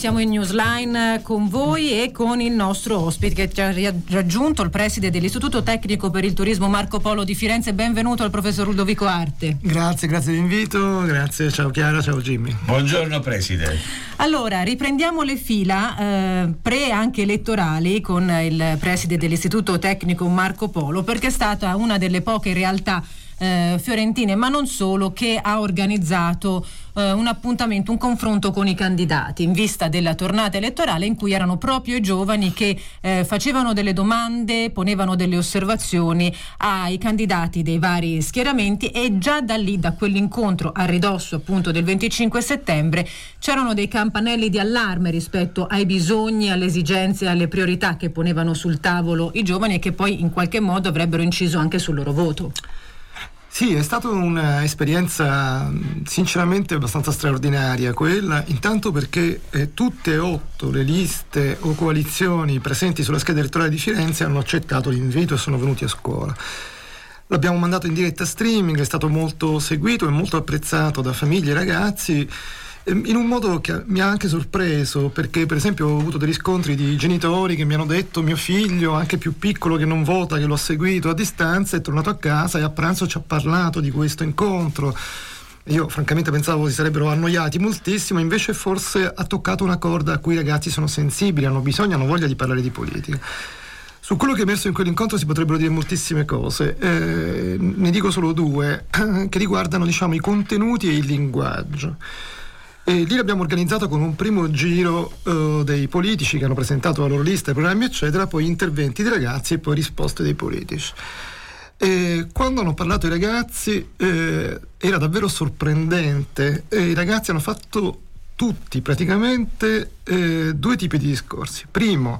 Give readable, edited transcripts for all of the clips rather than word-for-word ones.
siamo in Newsline con voi e con il nostro ospite che ci ha raggiunto, il preside dell'Istituto Tecnico per il Turismo Marco Polo di Firenze. Benvenuto al professor Ludovico Arte. Grazie dell'invito, grazie, ciao Chiara, ciao Jimmy. Buongiorno preside. Allora, riprendiamo le fila anche elettorali con il preside dell'Istituto Tecnico Marco Polo, perché è stata una delle poche realtà fiorentine, ma non solo, che ha organizzato un appuntamento, un confronto con i candidati in vista della tornata elettorale, in cui erano proprio i giovani che facevano delle domande, ponevano delle osservazioni ai candidati dei vari schieramenti, e già da lì, da quell'incontro a ridosso appunto del 25 settembre, c'erano dei campanelli di allarme rispetto ai bisogni, alle esigenze, alle priorità che ponevano sul tavolo i giovani e che poi in qualche modo avrebbero inciso anche sul loro voto. Sì, è stata un'esperienza sinceramente abbastanza straordinaria quella, intanto perché tutte e 8 le liste o coalizioni presenti sulla scheda elettorale di Firenze hanno accettato l'invito e sono venuti a scuola. L'abbiamo mandato in diretta streaming, è stato molto seguito e molto apprezzato da famiglie e ragazzi, in un modo che mi ha anche sorpreso, perché per esempio ho avuto dei riscontri di genitori che mi hanno detto: mio figlio, anche più piccolo che non vota, che l'ho seguito a distanza, è tornato a casa e a pranzo ci ha parlato di questo incontro. Io francamente pensavo si sarebbero annoiati moltissimo, invece forse ha toccato una corda a cui i ragazzi sono sensibili, hanno bisogno, hanno voglia di parlare di politica. Su quello che è emerso in quell'incontro si potrebbero dire moltissime cose, ne dico solo 2 che riguardano, diciamo, i contenuti e il linguaggio. E lì l'abbiamo organizzato con un primo giro dei politici che hanno presentato la loro lista, i programmi eccetera, poi interventi dei ragazzi e poi risposte dei politici. E quando hanno parlato i ragazzi era davvero sorprendente. I ragazzi hanno fatto tutti praticamente 2 tipi di discorsi. Primo,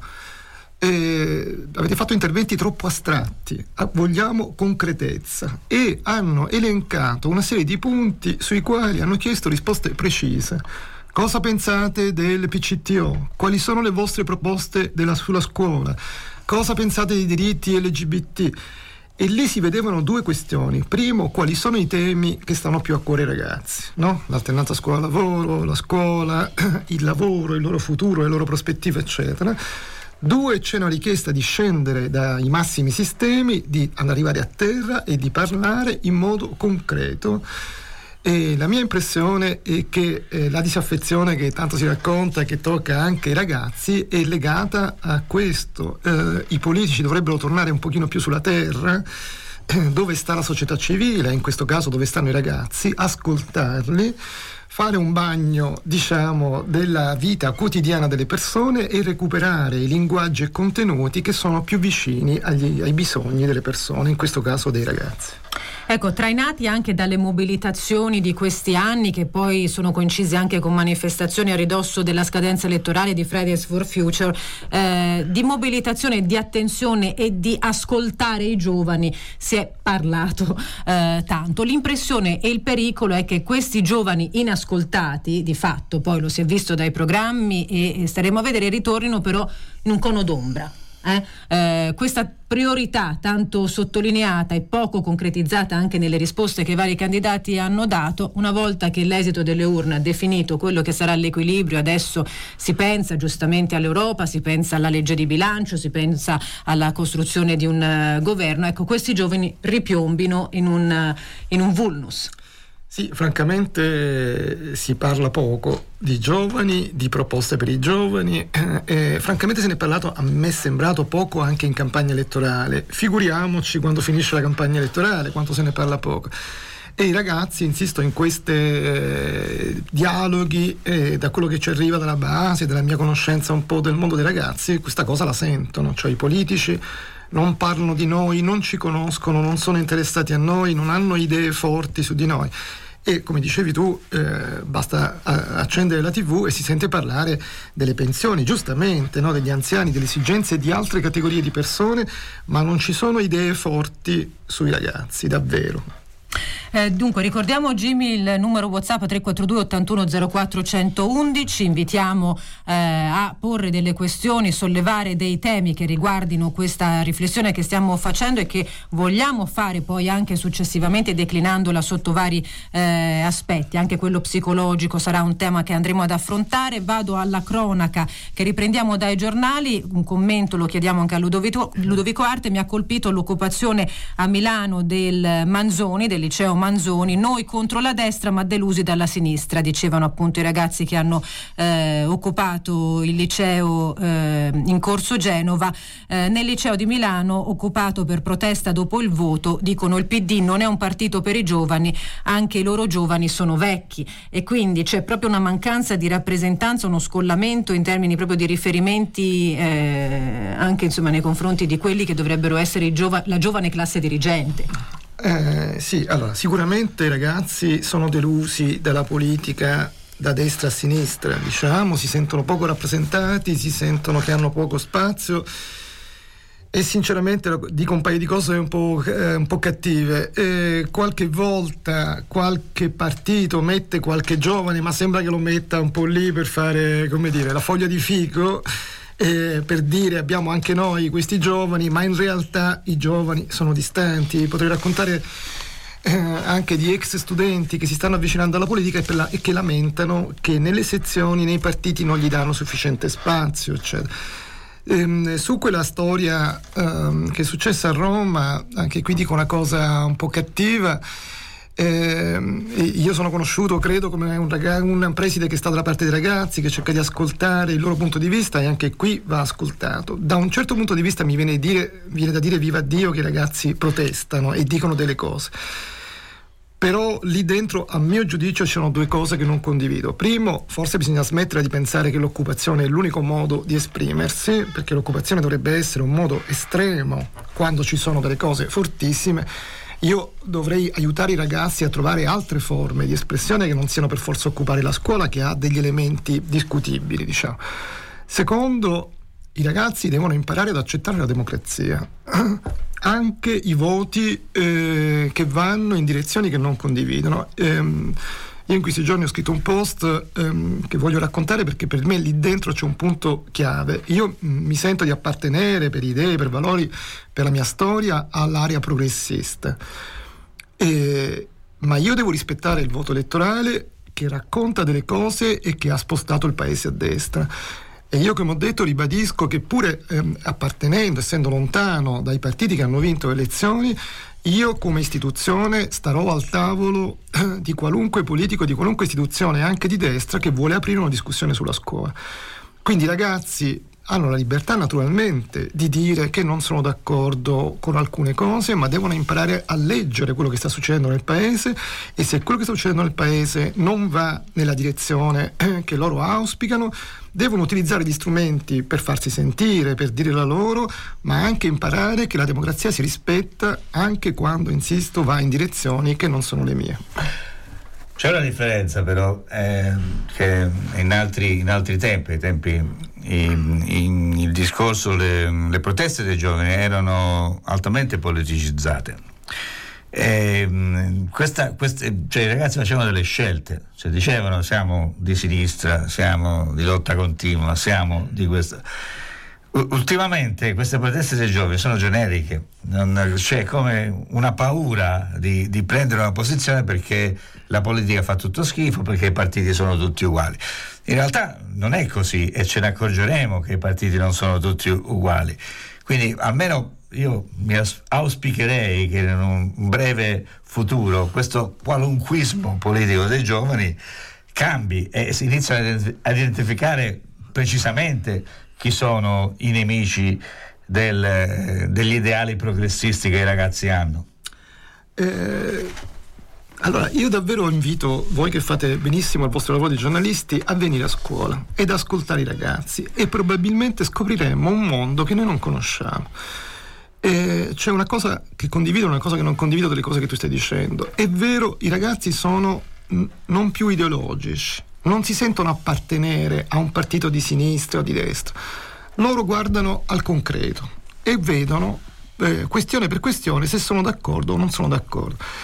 avete fatto interventi troppo astratti, vogliamo concretezza, e hanno elencato una serie di punti sui quali hanno chiesto risposte precise. Cosa pensate del PCTO? Quali sono le vostre proposte sulla scuola? Cosa pensate dei diritti LGBT? E lì si vedevano 2 questioni. Primo, quali sono i temi che stanno più a cuore ai ragazzi, no? L'alternanza scuola-lavoro, la scuola, il lavoro, il loro futuro, le loro prospettive eccetera. 2, c'è una richiesta di scendere dai massimi sistemi, di arrivare a terra e di parlare in modo concreto. E la mia impressione è che la disaffezione che tanto si racconta e che tocca anche i ragazzi è legata a questo. I politici dovrebbero tornare un pochino più sulla terra, dove sta la società civile, in questo caso dove stanno i ragazzi, ascoltarli, fare un bagno, diciamo, della vita quotidiana delle persone e recuperare i linguaggi e contenuti che sono più vicini ai bisogni delle persone, in questo caso dei ragazzi. Ecco, trainati anche dalle mobilitazioni di questi anni, che poi sono coincisi anche con manifestazioni a ridosso della scadenza elettorale di Fridays for Future, di mobilitazione, di attenzione e di ascoltare i giovani si è parlato tanto. L'impressione e il pericolo è che questi giovani inascoltati, di fatto, poi lo si è visto dai programmi e staremo a vedere, ritornino però in un cono d'ombra. Questa priorità tanto sottolineata e poco concretizzata anche nelle risposte che i vari candidati hanno dato, una volta che l'esito delle urne ha definito quello che sarà l'equilibrio, adesso si pensa giustamente all'Europa, si pensa alla legge di bilancio, si pensa alla costruzione di un governo. Ecco, questi giovani ripiombino in un vulnus. Sì, francamente si parla poco di giovani, di proposte per i giovani, francamente se ne è parlato, a me è sembrato poco anche in campagna elettorale, figuriamoci quando finisce la campagna elettorale, quanto se ne parla poco. E i ragazzi, insisto, in questi dialoghi, da quello che ci arriva dalla base, dalla mia conoscenza un po' del mondo dei ragazzi, questa cosa la sentono, cioè i politici non parlano di noi, non ci conoscono, non sono interessati a noi, non hanno idee forti su di noi. E come dicevi tu, basta accendere la TV e si sente parlare delle pensioni, giustamente, no? Degli anziani, delle esigenze di altre categorie di persone, ma non ci sono idee forti sui ragazzi, davvero. Dunque ricordiamo, Jimmy, il numero WhatsApp 342 81 04 111. Invitiamo a porre delle questioni, sollevare dei temi che riguardino questa riflessione che stiamo facendo e che vogliamo fare poi anche successivamente, declinandola sotto vari aspetti. Anche quello psicologico sarà un tema che andremo ad affrontare. Vado alla cronaca che riprendiamo dai giornali. Un commento lo chiediamo anche a Ludovico Arte. Mi ha colpito l'occupazione a Milano del Manzoni, del liceo Manzoni. Noi contro la destra ma delusi dalla sinistra, dicevano appunto i ragazzi che hanno occupato il liceo in Corso Genova. Nel liceo di Milano, occupato per protesta dopo il voto, dicono il PD non è un partito per i giovani, anche i loro giovani sono vecchi, e quindi c'è proprio una mancanza di rappresentanza, uno scollamento in termini proprio di riferimenti anche insomma nei confronti di quelli che dovrebbero essere la giovane classe dirigente. Sì, allora sicuramente i ragazzi sono delusi dalla politica da destra a sinistra, diciamo, si sentono poco rappresentati, si sentono che hanno poco spazio e sinceramente dico un paio di cose un po' cattive. Qualche volta qualche partito mette qualche giovane, ma sembra che lo metta un po' lì per fare, come dire, la foglia di fico, per dire abbiamo anche noi questi giovani, ma in realtà i giovani sono distanti. Potrei raccontare anche di ex studenti che si stanno avvicinando alla politica e che lamentano che nelle sezioni, nei partiti non gli danno sufficiente spazio, eccetera. Su quella storia che è successa a Roma, anche qui dico una cosa un po' cattiva. Io sono conosciuto, credo, come un preside che sta dalla parte dei ragazzi, che cerca di ascoltare il loro punto di vista, e anche qui va ascoltato. Da un certo punto di vista mi viene da dire viva Dio che i ragazzi protestano e dicono delle cose, però lì dentro, a mio giudizio, ci sono due cose che non condivido. Primo, forse bisogna smettere di pensare che l'occupazione è l'unico modo di esprimersi, perché l'occupazione dovrebbe essere un modo estremo quando ci sono delle cose fortissime. Io dovrei aiutare i ragazzi a trovare altre forme di espressione che non siano per forza occupare la scuola, che ha degli elementi discutibili, diciamo. Secondo, i ragazzi devono imparare ad accettare la democrazia, anche i voti che vanno in direzioni che non condividono. Io in questi giorni ho scritto un post che voglio raccontare, perché per me lì dentro c'è un punto chiave. Io mi sento di appartenere per idee, per valori, per la mia storia all'area progressista, ma io devo rispettare il voto elettorale che racconta delle cose e che ha spostato il paese a destra. E io, come ho detto, ribadisco che pure appartenendo, essendo lontano dai partiti che hanno vinto le elezioni, io come istituzione starò al tavolo di qualunque politico, di qualunque istituzione, anche di destra, che vuole aprire una discussione sulla scuola. Quindi i ragazzi hanno la libertà naturalmente di dire che non sono d'accordo con alcune cose, ma devono imparare a leggere quello che sta succedendo nel paese, e se quello che sta succedendo nel paese non va nella direzione che loro auspicano, devono utilizzare gli strumenti per farsi sentire, per dire la loro, ma anche imparare che la democrazia si rispetta anche quando, insisto, va in direzioni che non sono le mie. C'è una differenza però che in altri tempi il discorso, le proteste dei giovani erano altamente politicizzate. Cioè i ragazzi facevano delle scelte, cioè dicevano siamo di sinistra, siamo di lotta continua, siamo di questo. Ultimamente queste proteste dei giovani sono generiche, c'è come una paura di prendere una posizione perché la politica fa tutto schifo, perché i partiti sono tutti uguali. In realtà non è così, e ce ne accorgeremo che i partiti non sono tutti uguali. Quindi almeno io mi auspicherei che in un breve futuro questo qualunquismo politico dei giovani cambi e si iniziano a identificare precisamente chi sono i nemici degli ideali progressisti che i ragazzi hanno. Allora, io davvero invito voi che fate benissimo il vostro lavoro di giornalisti a venire a scuola ed ascoltare i ragazzi, e probabilmente scopriremo un mondo che noi non conosciamo. C'è una cosa che condivido e una cosa che non condivido delle cose che tu stai dicendo. È vero, i ragazzi sono non più ideologici, non si sentono appartenere a un partito di sinistra o di destra. Loro guardano al concreto e vedono questione per questione se sono d'accordo o non sono d'accordo.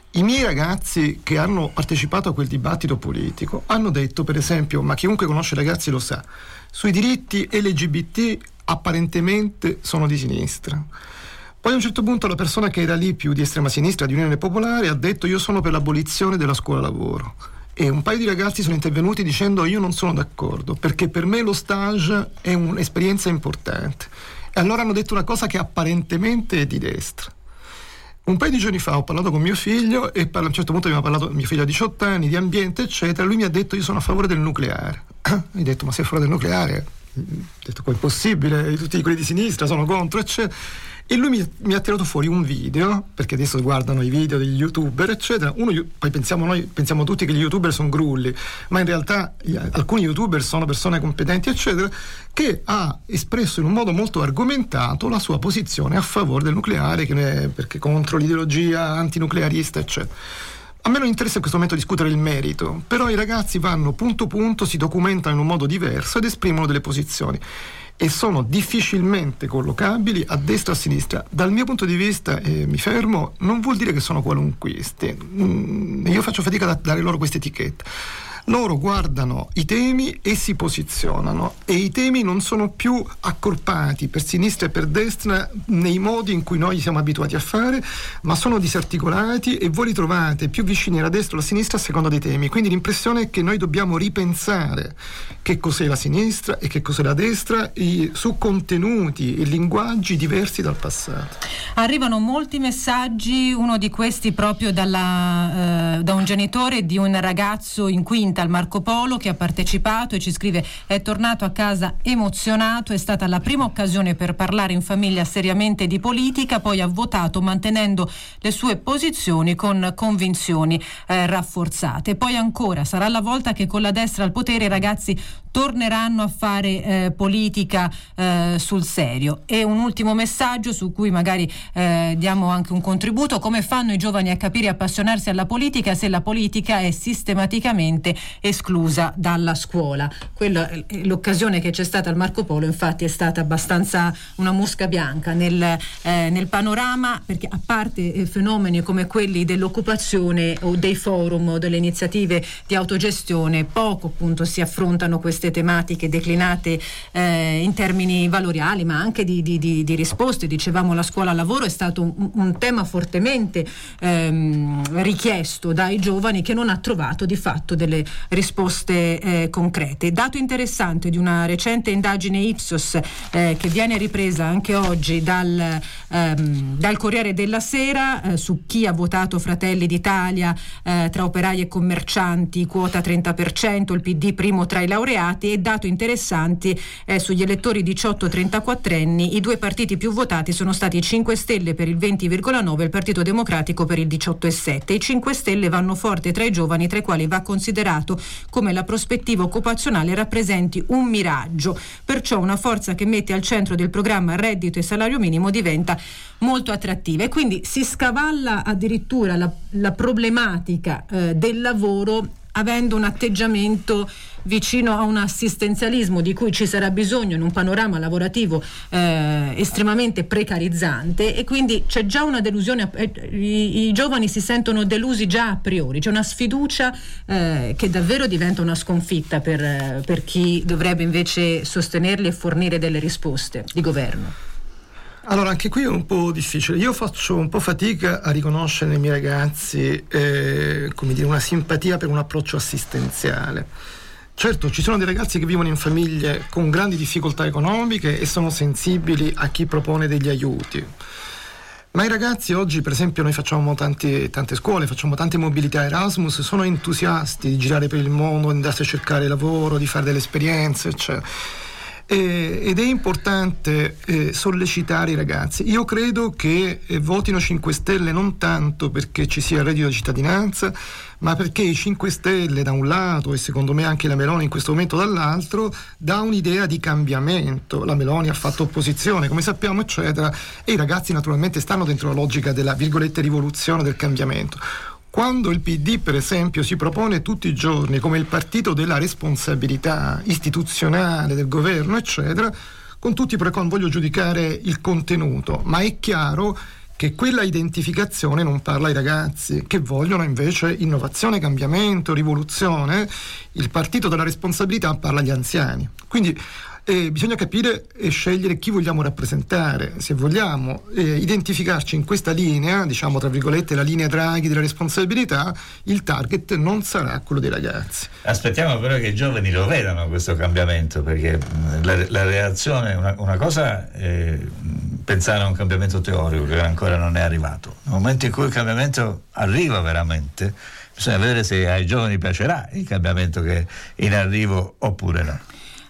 I miei ragazzi che hanno partecipato a quel dibattito politico hanno detto, per esempio, ma chiunque conosce i ragazzi lo sa, sui diritti LGBT apparentemente sono di sinistra. Poi a un certo punto la persona che era lì più di estrema sinistra, di Unione Popolare, ha detto io sono per l'abolizione della scuola lavoro. E un paio di ragazzi sono intervenuti dicendo io non sono d'accordo, perché per me lo stage è un'esperienza importante. E allora hanno detto una cosa che apparentemente è di destra. Un paio di giorni fa ho parlato con mio figlio e a un certo punto abbiamo parlato, mio figlio ha 18 anni, di ambiente eccetera, lui mi ha detto io sono a favore del nucleare. Ho detto ma sei a favore del nucleare? Ho detto com'è possibile, tutti quelli di sinistra sono contro eccetera. E lui mi ha tirato fuori un video, perché adesso guardano i video degli youtuber eccetera, poi pensiamo tutti che gli youtuber sono grulli, ma in realtà alcuni youtuber sono persone competenti eccetera, che ha espresso in un modo molto argomentato la sua posizione a favore del nucleare, perché contro l'ideologia antinuclearista eccetera. A me non interessa in questo momento discutere il merito, però i ragazzi vanno punto punto, si documentano in un modo diverso ed esprimono delle posizioni e sono difficilmente collocabili a destra o a sinistra. Dal mio punto di vista, mi fermo, non vuol dire che sono qualunquisti. Io faccio fatica a dare loro questa etichetta. Loro guardano i temi e si posizionano, e i temi non sono più accorpati per sinistra e per destra nei modi in cui noi siamo abituati a fare, ma sono disarticolati e voi li trovate più vicini alla destra o alla sinistra a seconda dei temi. Quindi l'impressione è che noi dobbiamo ripensare che cos'è la sinistra e che cos'è la destra su contenuti e linguaggi diversi dal passato. Arrivano molti messaggi, uno di questi proprio da un genitore di un ragazzo in quinta al Marco Polo che ha partecipato e ci scrive: è tornato a casa emozionato, è stata la prima occasione per parlare in famiglia seriamente di politica, poi ha votato mantenendo le sue posizioni con convinzioni rafforzate. Poi ancora sarà la volta che con la destra al potere i ragazzi torneranno a fare politica sul serio. E un ultimo messaggio su cui magari diamo anche un contributo: come fanno i giovani a capire e appassionarsi alla politica se la politica è sistematicamente esclusa dalla scuola? L'occasione che c'è stata al Marco Polo infatti è stata abbastanza una mosca bianca nel panorama, perché a parte fenomeni come quelli dell'occupazione o dei forum o delle iniziative di autogestione, poco appunto si affrontano queste tematiche declinate in termini valoriali, ma anche di risposte. Dicevamo, la scuola lavoro è stato un tema fortemente richiesto dai giovani, che non ha trovato di fatto delle risposte concrete. Dato interessante di una recente indagine Ipsos che viene ripresa anche oggi dal Corriere della Sera su chi ha votato Fratelli d'Italia tra operai e commercianti, quota 30%, il PD primo tra i laureati, e dato interessante sugli elettori 18-34enni, i due partiti più votati sono stati i 5 Stelle per il 20,9% e il Partito Democratico per il 18,7%. I 5 Stelle vanno forte tra i giovani, tra i quali va considerato come la prospettiva occupazionale rappresenti un miraggio, perciò una forza che mette al centro del programma reddito e salario minimo diventa molto attrattiva. E quindi si scavalla addirittura la problematica del lavoro, avendo un atteggiamento vicino a un assistenzialismo di cui ci sarà bisogno in un panorama lavorativo estremamente precarizzante, e quindi c'è già una delusione, i giovani si sentono delusi già a priori, c'è una sfiducia che davvero diventa una sconfitta per chi dovrebbe invece sostenerli e fornire delle risposte di governo. Allora, anche qui è un po' difficile. Io faccio un po' fatica a riconoscere nei miei ragazzi una simpatia per un approccio assistenziale. Certo, ci sono dei ragazzi che vivono in famiglie con grandi difficoltà economiche e sono sensibili a chi propone degli aiuti. Ma i ragazzi oggi, per esempio, noi facciamo tante scuole, facciamo tante mobilità Erasmus, sono entusiasti di girare per il mondo, di andarsi a cercare lavoro, di fare delle esperienze, eccetera. Ed è importante sollecitare i ragazzi. Io credo che votino 5 Stelle non tanto perché ci sia il reddito di cittadinanza, ma perché i 5 Stelle da un lato, e secondo me anche la Meloni in questo momento dall'altro, dà un'idea di cambiamento. La Meloni ha fatto opposizione, come sappiamo, eccetera, e i ragazzi naturalmente stanno dentro la logica della virgolette rivoluzione del cambiamento. Quando il PD, per esempio, si propone tutti i giorni come il partito della responsabilità istituzionale del governo, eccetera, con tutti i pro e contro, voglio giudicare il contenuto, ma è chiaro che quella identificazione non parla ai ragazzi, che vogliono invece innovazione, cambiamento, rivoluzione. Il partito della responsabilità parla agli anziani. Quindi bisogna capire e scegliere chi vogliamo rappresentare. Se vogliamo identificarci in questa linea, diciamo tra virgolette la linea Draghi della responsabilità, il target non sarà quello dei ragazzi. Aspettiamo però che i giovani lo vedano questo cambiamento, perché la reazione, una cosa è pensare a un cambiamento teorico che ancora non è arrivato. Nel momento in cui il cambiamento arriva veramente, bisogna vedere se ai giovani piacerà il cambiamento che è in arrivo oppure no.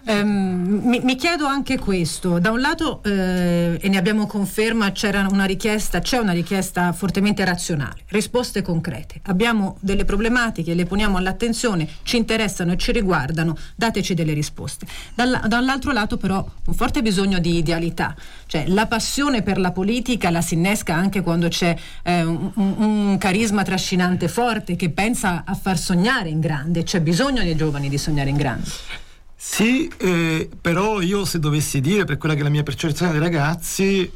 Mi chiedo anche questo, da un lato e ne abbiamo conferma, c'è una richiesta fortemente razionale, risposte concrete, abbiamo delle problematiche, le poniamo all'attenzione, ci interessano e ci riguardano, dateci delle risposte. Dall'altro lato però un forte bisogno di idealità, cioè la passione per la politica la si innesca anche quando c'è un carisma trascinante forte che pensa a far sognare in grande, c'è bisogno dei giovani di sognare in grande. Sì, però io se dovessi dire, per quella che è la mia percezione dei ragazzi,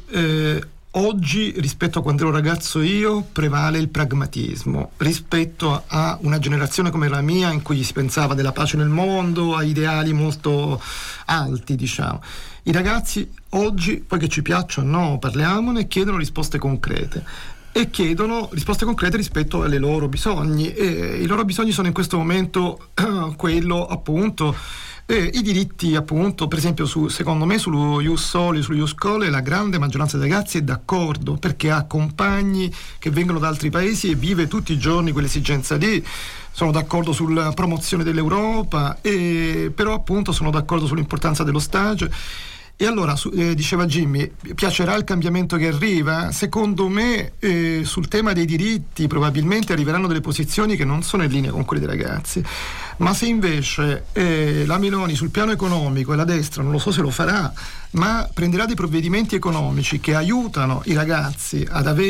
oggi rispetto a quando ero ragazzo io prevale il pragmatismo rispetto a una generazione come la mia in cui si pensava della pace nel mondo, a ideali molto alti, diciamo. I ragazzi oggi, poi che ci piacciono o no, parliamone, chiedono risposte concrete. E chiedono risposte concrete rispetto ai loro bisogni, e i loro bisogni sono in questo momento quello appunto i diritti, appunto, per esempio secondo me sullo Ius Soli, sullo Ius Cole la grande maggioranza dei ragazzi è d'accordo, perché ha compagni che vengono da altri paesi e vive tutti i giorni quell'esigenza lì. Sono d'accordo sulla promozione dell'Europa, però appunto sono d'accordo sull'importanza dello stage. E allora, diceva Jimmy, piacerà il cambiamento che arriva? Secondo me sul tema dei diritti probabilmente arriveranno delle posizioni che non sono in linea con quelle dei ragazzi, ma se invece la Meloni sul piano economico e la destra, non lo so se lo farà, ma prenderà dei provvedimenti economici che aiutano i ragazzi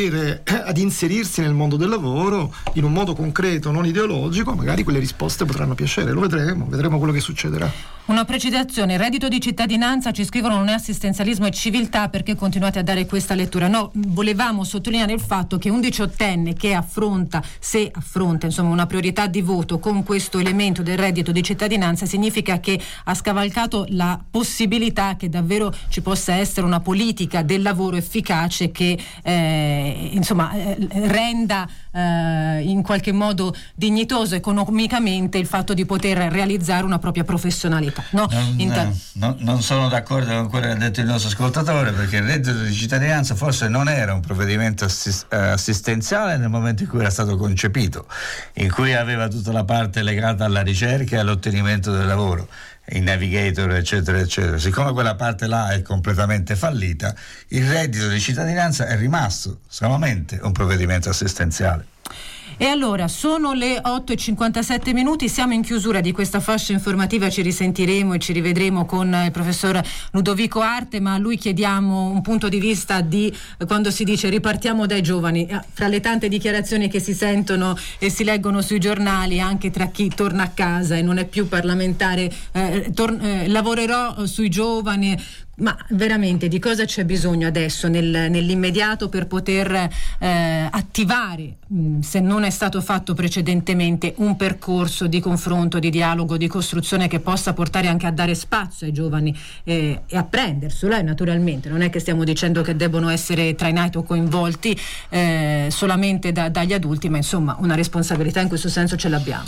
ad inserirsi nel mondo del lavoro in un modo concreto, non ideologico, magari quelle risposte potranno piacere, lo vedremo quello che succederà. Una precisazione, il reddito di cittadinanza, ci scrivono, non è assistenzialismo e civiltà, perché continuate a dare questa lettura? No, volevamo sottolineare il fatto che un diciottenne che affronta insomma una priorità di voto con questo elemento del reddito di cittadinanza significa che ha scavalcato la possibilità che davvero ci possa essere una politica del lavoro efficace che renda in qualche modo dignitoso economicamente il fatto di poter realizzare una propria professionalità. Non sono d'accordo con quello che ha detto il nostro ascoltatore, perché il reddito di cittadinanza forse non era un provvedimento assistenziale nel momento in cui era stato concepito, in cui aveva tutta la parte legata alla ricerca e all'ottenimento del lavoro, i navigator eccetera eccetera. Siccome quella parte là è completamente fallita, il reddito di cittadinanza è rimasto solamente un provvedimento assistenziale. E allora sono le 8:57, siamo in chiusura di questa fascia informativa, ci risentiremo e ci rivedremo con il professor Ludovico Arte, ma a lui chiediamo un punto di vista di quando si dice ripartiamo dai giovani, fra le tante dichiarazioni che si sentono e si leggono sui giornali, anche tra chi torna a casa e non è più parlamentare, lavorerò sui giovani. Ma veramente di cosa c'è bisogno adesso nell'immediato per poter attivare, se non è stato fatto precedentemente, un percorso di confronto, di dialogo, di costruzione che possa portare anche a dare spazio ai giovani e a prenderselo, naturalmente non è che stiamo dicendo che debbono essere trainati o coinvolti solamente dagli adulti, ma insomma una responsabilità in questo senso ce l'abbiamo.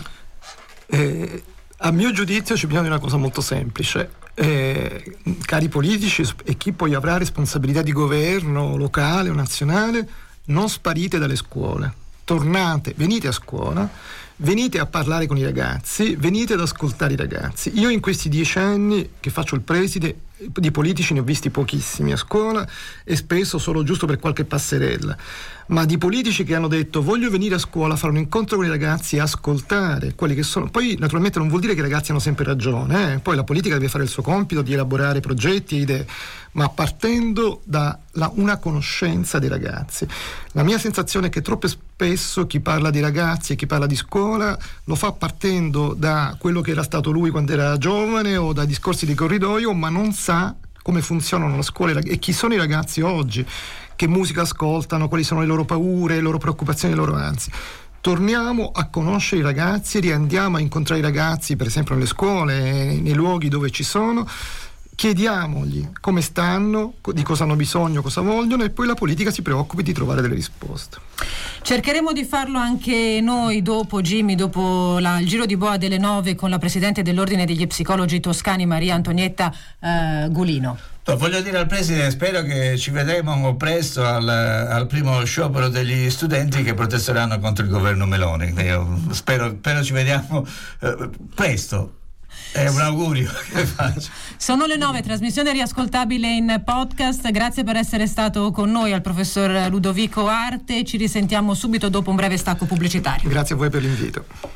A mio giudizio c'è bisogno di una cosa molto semplice. Cari politici e chi poi avrà responsabilità di governo locale o nazionale, non sparite dalle scuole, tornate, venite a scuola, venite a parlare con i ragazzi, venite ad ascoltare i ragazzi. Io in questi 10 anni che faccio il preside di politici ne ho visti pochissimi a scuola e spesso solo giusto per qualche passerella, ma di politici che hanno detto voglio venire a scuola, fare un incontro con i ragazzi e ascoltare quelli che sono. Poi naturalmente non vuol dire che i ragazzi hanno sempre ragione, poi la politica deve fare il suo compito di elaborare progetti e idee, ma partendo da una conoscenza dei ragazzi. La mia sensazione è che troppo spesso chi parla di ragazzi e chi parla di scuola lo fa partendo da quello che era stato lui quando era giovane o dai discorsi di corridoio, ma non sa come funzionano le scuole e chi sono i ragazzi oggi, che musica ascoltano, quali sono le loro paure, le loro preoccupazioni, le loro ansie. Torniamo a conoscere i ragazzi, riandiamo a incontrare i ragazzi, per esempio nelle scuole, nei luoghi dove ci sono, chiediamogli come stanno, di cosa hanno bisogno, cosa vogliono, e poi la politica si preoccupi di trovare delle risposte. Cercheremo di farlo anche noi dopo, Jimmy, dopo il giro di boa delle 9 con la Presidente dell'Ordine degli Psicologi Toscani, Maria Antonietta Gulino. Voglio dire al Presidente, spero che ci vedremo presto al primo sciopero degli studenti che protesteranno contro il governo Meloni. Io spero ci vediamo presto. È un augurio che faccio. Sono le 9, trasmissione riascoltabile in podcast. Grazie per essere stato con noi al professor Ludovico Arte. Ci risentiamo subito dopo un breve stacco pubblicitario. Grazie a voi per l'invito.